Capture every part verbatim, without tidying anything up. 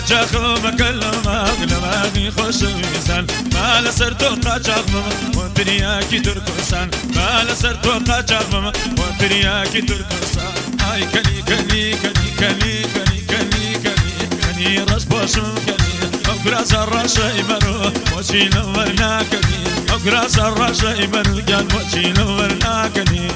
قاچاق بكلم أغلباني خوش ويسان ما لسرتو قاچاق وترياكي تركسان ما لسرتو قاچاق وترياكي تركسان هاي كني كني كني كني كني كني كني كني راس باشم كني أقراص الرشا يمرو وشي نورنا كني أقراص الرشا يمرو جان وشي نورنا كني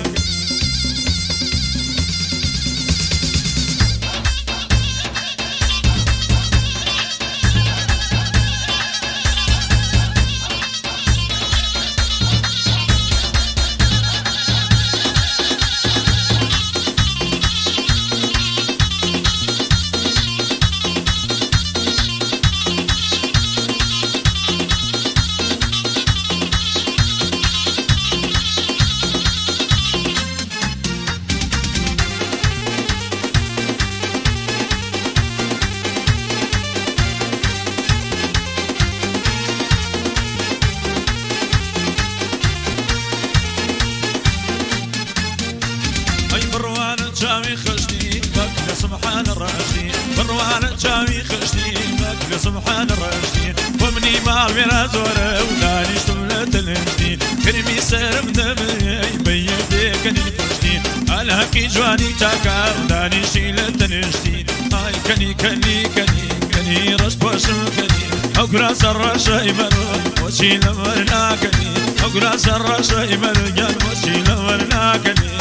جاوي خشتي بك سبحان الراشدي بروان جاوي خشتي بك سبحان الراشدي ومني ما بينا زوره ولاني شملة الهندي كرمي سرم دمي بيدي كني خشتي الهكي جواني تاكا ولاني شيلة تنشتي هاي كني كني كني كني رش باشم كني أقراص الرشا يمرو وشي لمرنا كني أقراص الرشا يمرو جان وشي لمرنا كني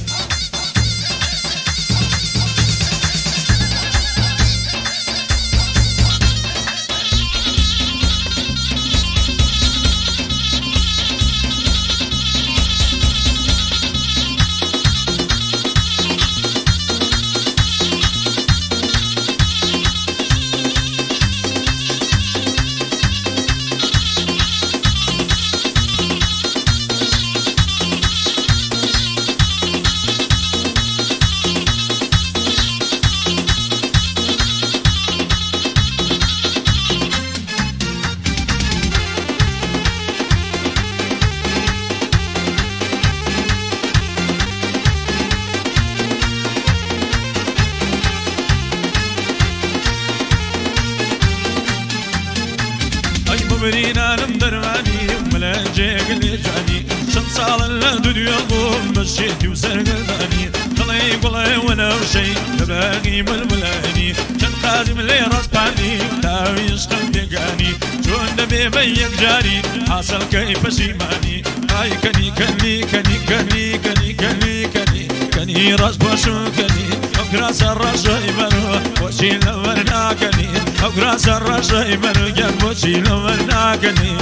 مرينا نمدرماني وملاجيق اللي جاني شمصال الدنيا قوم مشيتي وسرقداني طلعي قلعي وانا وشي تباقي ململاني كان قادم لي راسباني داوي يشقل بيقاني شون نبي بيك جاري حاصل كيف شيماني هاي كني كني كني كني كني كني كني كني راس باشو كني أقراص الرشا يمرو وشي لورنا كني أقراص الرشا يمرو جان وشي لورنا كني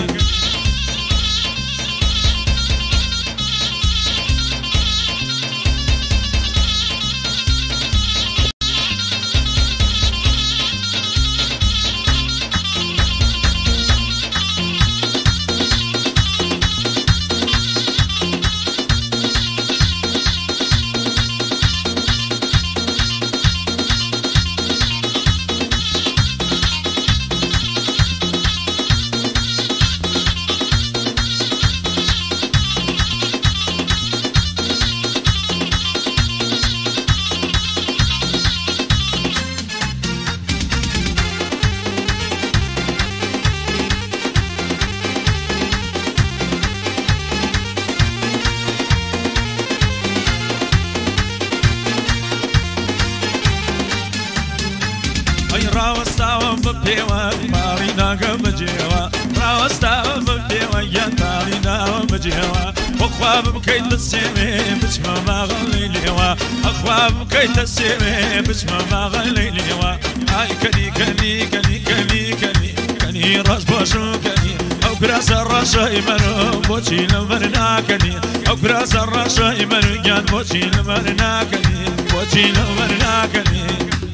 راوستاوم ببيوا مارينا كمجيوا راوستاوم ببيوا يا مارينا ومجيوا أخواب بكيت السيمي بسمة ما غلي ليوا أخواب بكيت السيمي بسمة ما غلي ليوا هاي كني كني كني كني كني كني راس باشو كني أو براس الرشا يمرو بوشي لمرنا كني أو براس الرشا يمرو جان بوشي لمرنا كني بوشي لمرنا كني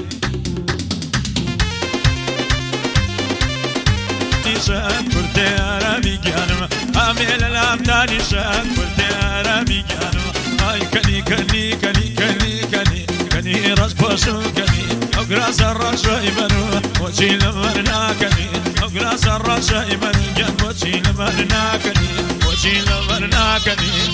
شان كرتي عربي جانم عامل الأمداني شان كرتي عربي جانم هاي كني كني كني كني كني كني راس باشو كني أقراص الرشا يمرو وشي لمرنا كني أقراص الرشا يمرو جان وشي لمرنا كني وشي لمرنا كني